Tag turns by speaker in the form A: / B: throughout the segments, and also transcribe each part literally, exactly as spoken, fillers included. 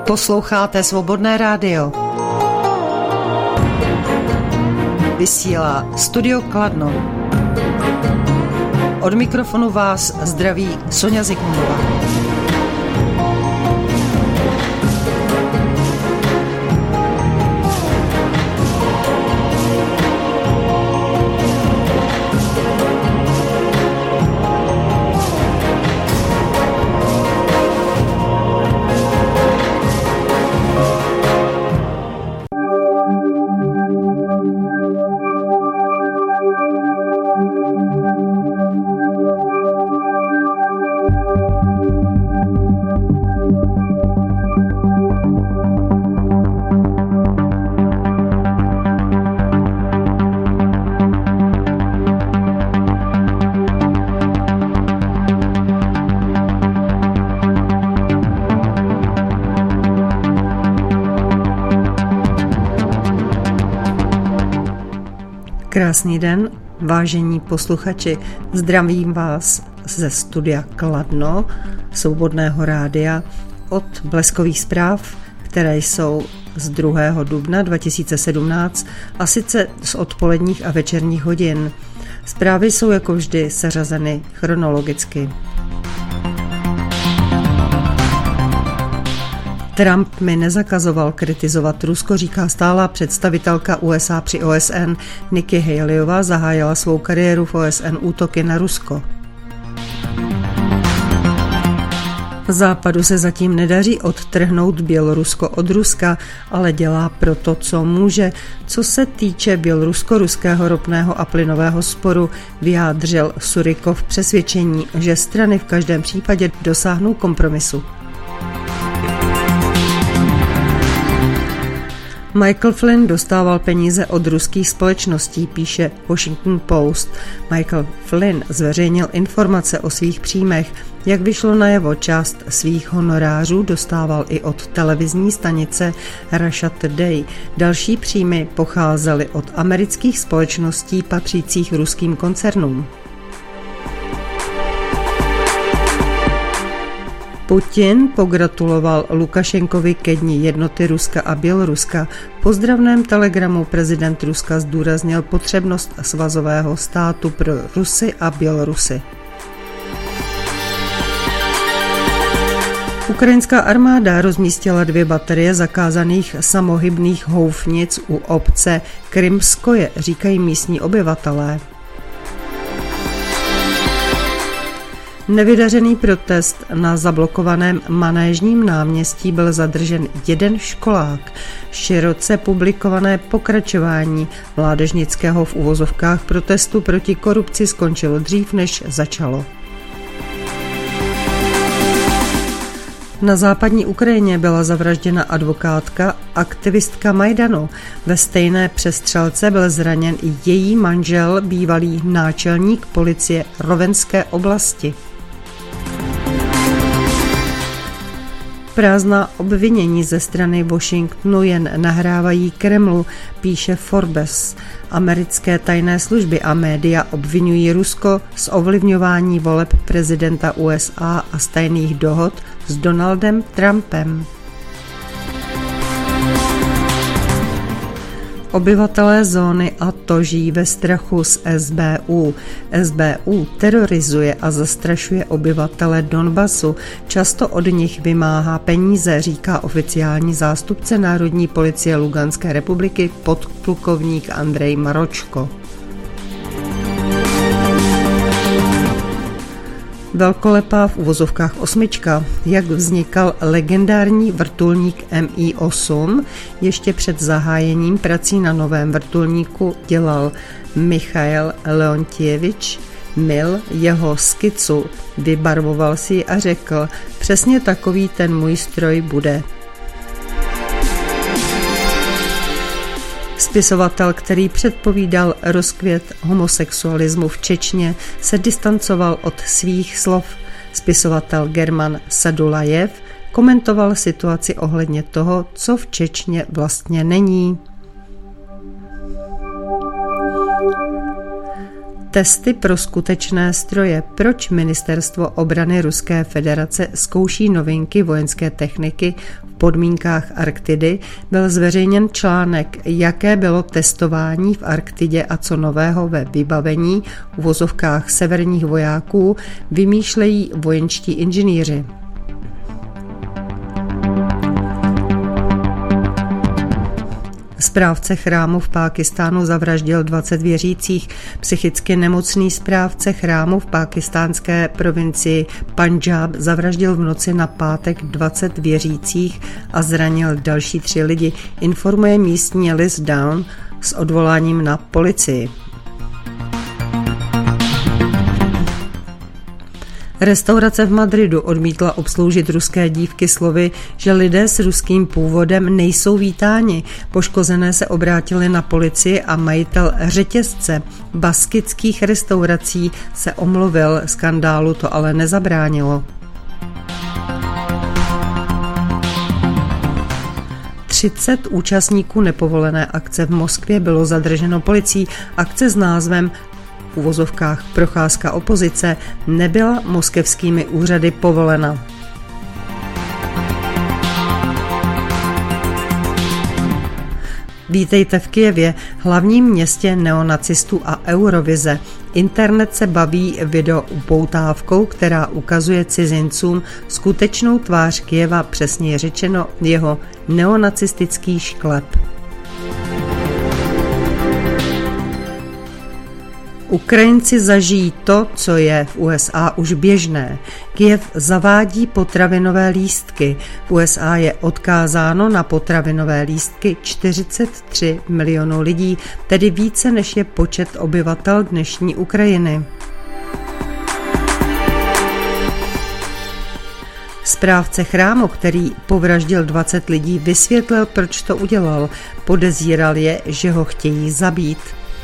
A: Posloucháte Svobodné rádio. Vysílá Studio Kladno. Od mikrofonu vás zdraví Sonja Zikmundová. Krásný den, vážení posluchači, zdravím vás ze studia Kladno, Svobodného rádia, od bleskových zpráv, které jsou z druhého dubna dva tisíce sedmnáct a sice z odpoledních a večerních hodin. Zprávy jsou jako vždy seřazeny chronologicky. Trump mi nezakazoval kritizovat Rusko, říká stálá představitelka U S A při O S N. Nikki Haleyová zahájila svou kariéru v O S N útoky na Rusko. Západu se zatím nedaří odtrhnout Bělorusko od Ruska, ale dělá proto, co může. Co se týče bělorusko-ruského ropného a plynového sporu, vyjádřil Surikov přesvědčení, že strany v každém případě dosáhnou kompromisu. Michael Flynn dostával peníze od ruských společností, píše Washington Post. Michael Flynn zveřejnil informace o svých příjmech. Jak vyšlo najevo, část svých honorářů dostával i od televizní stanice Russia Today. Další příjmy pocházely od amerických společností patřících ruským koncernům. Putin pogratuloval Lukašenkovi ke dni jednoty Ruska a Běloruska. V pozdravném telegramu prezident Ruska zdůraznil potřebnost svazového státu pro Rusy a Bělorusy. Ukrajinská armáda rozmístila dvě baterie zakázaných samohybných houfnic u obce Krymskoje, říkají místní obyvatelé. Nevydařený protest na zablokovaném Manéžním náměstí byl zadržen jeden školák. Široce publikované pokračování mládežnického v uvozovkách protestu proti korupci skončilo dřív, než začalo. Na západní Ukrajině byla zavražděna advokátka, aktivistka Majdanu. Ve stejné přestřelce byl zraněn i její manžel, bývalý náčelník policie Rovenské oblasti. Prázdná obvinění ze strany Washingtonu jen nahrávají Kremlu, píše Forbes. Americké tajné služby a média obvinují Rusko z ovlivňování voleb prezidenta U S A a z tajných dohod s Donaldem Trumpem. Obyvatelé zóny Ato žijí ve strachu z S B U. S B U terorizuje a zastrašuje obyvatele Donbasu. Často od nich vymáhá peníze, říká oficiální zástupce Národní policie Luganské republiky podplukovník Andrej Maročko. Velkolepá v uvozovkách osmička, jak vznikal legendární vrtulník M I osm, ještě před zahájením prací na novém vrtulníku dělal Michail Leontjevič Mil jeho skicu, vybarvoval si ji a řekl, přesně takový ten můj stroj bude. Spisovatel, který předpovídal rozkvět homosexualismu v Čečně, se distancoval od svých slov. Spisovatel German Sadulajev komentoval situaci ohledně toho, co v Čečně vlastně není. Testy pro skutečné stroje. Proč Ministerstvo obrany Ruské federace zkouší novinky vojenské techniky v podmínkách Arktidy, byl zveřejněn článek, jaké bylo testování v Arktidě a co nového ve vybavení v uvozovkách severních vojáků vymýšlejí vojenští inženýři. Správce chrámu v Pákistánu zavraždil dvacet věřících. Psychicky nemocný správce chrámu v pákistánské provincii Pandžáb zavraždil v noci na pátek dvacet věřících a zranil další tři lidi, informuje místní Liz Down s odvoláním na policii. Restaurace v Madridu odmítla obsloužit ruské dívky slovy, že lidé s ruským původem nejsou vítáni. Poškozené se obrátili na policii a majitel řetězce baskických restaurací se omluvil. Skandálu to ale nezabránilo. třicet účastníků nepovolené akce v Moskvě bylo zadrženo policií. Akce s názvem v uvozovkách procházka opozice nebyla moskevskými úřady povolena. Vítejte v Kyjevě, hlavním městě neonacistů a Eurovize. Internet se baví video upoutávkou, která ukazuje cizincům skutečnou tvář Kyjeva, přesně řečeno jeho neonacistický šklep. Ukrajinci zažijí to, co je v U S A už běžné. Kyjev zavádí potravinové lístky. V U S A je odkázáno na potravinové lístky čtyřicet tři milionů lidí, tedy více než je počet obyvatel dnešní Ukrajiny. Správce chrámu, který povraždil dvacet lidí, vysvětlil, proč to udělal. Podezíral je, že ho chtějí zabít.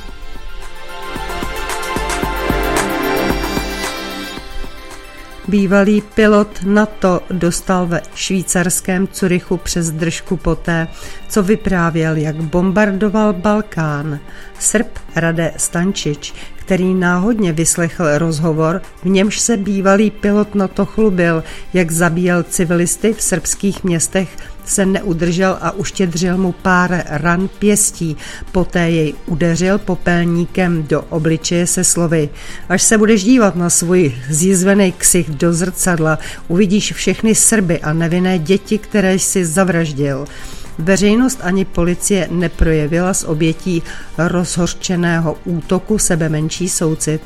A: Bývalý pilot NATO dostal ve švýcarském Curychu přes držku poté, co vyprávěl, jak bombardoval Balkán. Srb Rade Stančić, který náhodně vyslechl rozhovor, v němž se bývalý pilot NATO chlubil, jak zabíjel civilisty v srbských městech, se neudržel a uštědřil mu pár ran pěstí. Poté jej udeřil popelníkem do obličeje se slovy: až se budeš dívat na svůj zjizvený ksicht do zrcadla, uvidíš všechny Srby a nevinné děti, které jsi zavraždil. Veřejnost ani policie neprojevila z obětí rozhořčeného útoku sebemenší soucit.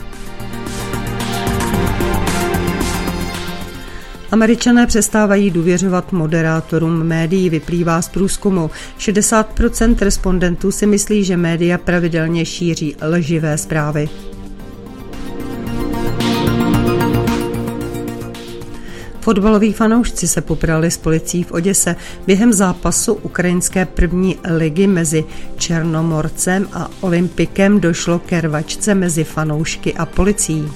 A: Američané přestávají důvěřovat moderátorům médií, vyplývá z průzkumu. šedesát procent respondentů si myslí, že média pravidelně šíří lživé zprávy. Fotbaloví fanoušci se poprali s policií v Oděse během zápasu ukrajinské první ligy mezi Černomorcem a Olympikem. Došlo ke rvačce mezi fanoušky a policií.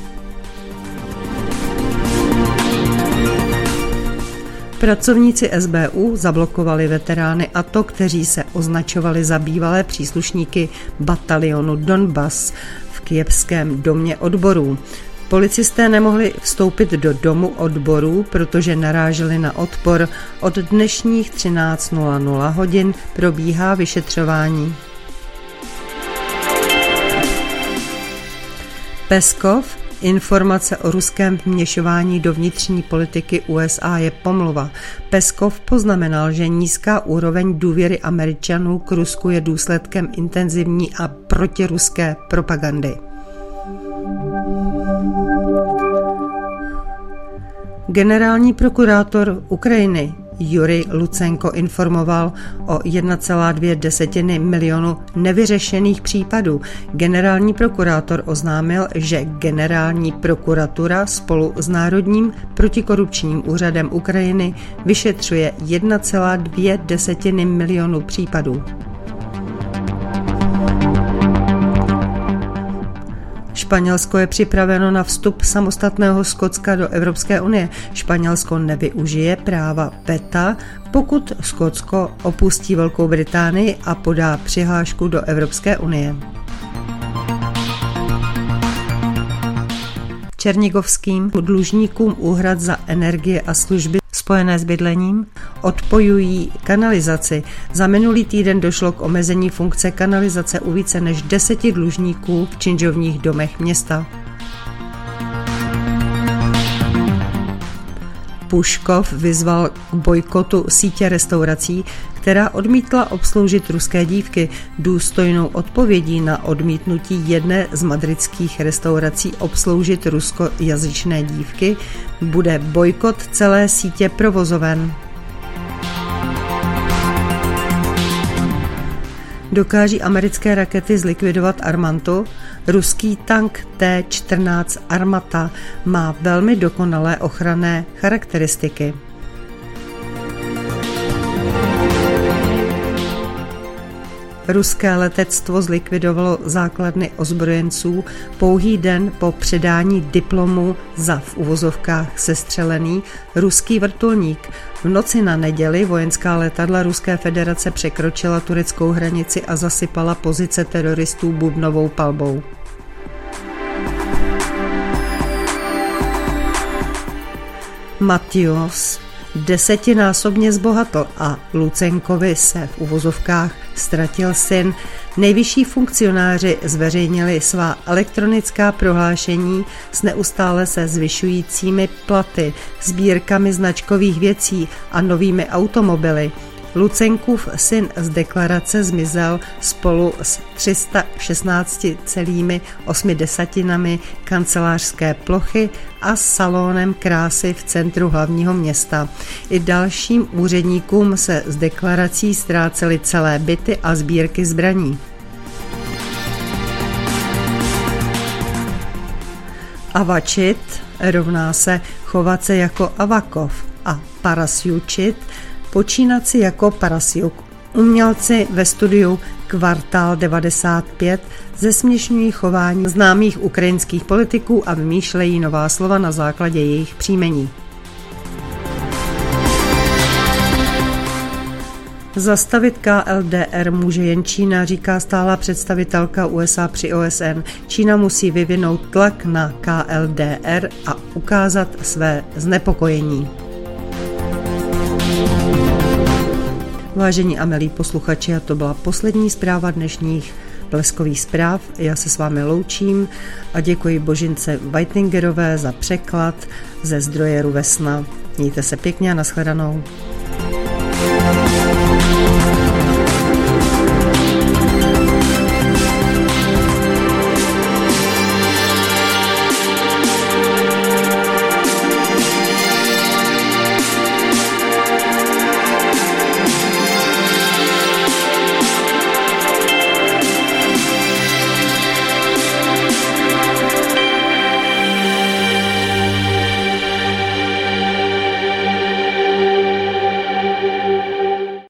A: Pracovníci S B U zablokovali veterány A T O, kteří se označovali za bývalé příslušníky batalionu Donbas v kyjevském domě odborů. Policisté nemohli vstoupit do domu odborů, protože naráželi na odpor. Od dnešních třináct hodin probíhá vyšetřování. Peskov: informace o ruském vměšování do vnitřní politiky U S A je pomluva. Peskov poznamenal, že nízká úroveň důvěry Američanů k Rusku je důsledkem intenzivní a protiruské propagandy. Generální prokurátor Ukrajiny Jurij Lucenko informoval o jedna celá dvě milionu nevyřešených případů. Generální prokurátor oznámil, že generální prokuratura spolu s Národním protikorupčním úřadem Ukrajiny vyšetřuje jedna celá dvě milionu případů. Španělsko je připraveno na vstup samostatného Skotska do Evropské unie. Španělsko nevyužije práva veta, pokud Skotsko opustí Velkou Británii a podá přihlášku do Evropské unie. černigovským dlužníkům úhrad za energie a služby spojené s bydlením, odpojují kanalizaci. Za minulý týden došlo k omezení funkce kanalizace u více než deseti dlužníků v činžovních domech města. Puškov vyzval k bojkotu sítě restaurací, která odmítla obsloužit ruské dívky. Důstojnou odpovědí na odmítnutí jedné z madridských restaurací obsloužit ruskojazyčné dívky bude bojkot celé sítě provozoven. Dokáží americké rakety zlikvidovat Armantu? Ruský tank T čtrnáct Armata má velmi dokonalé ochranné charakteristiky. Ruské letectvo zlikvidovalo základny ozbrojenců pouhý den po předání diplomu za v uvozovkách sestřelený ruský vrtulník. V noci na neděli vojenská letadla Ruské federace překročila tureckou hranici a zasypala pozice teroristů bubnovou palbou. Matyos desetinásobně zbohatl a Lucenkovi se v uvozovkách ztratil syn. Nejvyšší funkcionáři zveřejnili svá elektronická prohlášení s neustále se zvyšujícími platy, sbírkami značkových věcí a novými automobily. Lucenkův syn z deklarace zmizel spolu s tři sta šestnáct celá osm desatinami kancelářské plochy a salónem krásy v centru hlavního města. I dalším úředníkům se z deklarací ztrácely celé byty a sbírky zbraní. Avačit rovná se chovat se jako Avakov a parasjučit počínat si jako Parasjuk. Umělci ve studiu Kvartál devadesát pět zesměšňují chování známých ukrajinských politiků a vymýšlejí nová slova na základě jejich příjmení. Zastavit K L D R může jen Čína, říká stálá představitelka U S A při O S N. Čína musí vyvinout tlak na K L D R a ukázat své znepokojení. Vážení a milí posluchači, a to byla poslední zpráva dnešních Bleskových zpráv. Já se s vámi loučím a děkuji Božince Weittingerové za překlad ze zdroje Ruvesna. Mějte se pěkně a nashledanou.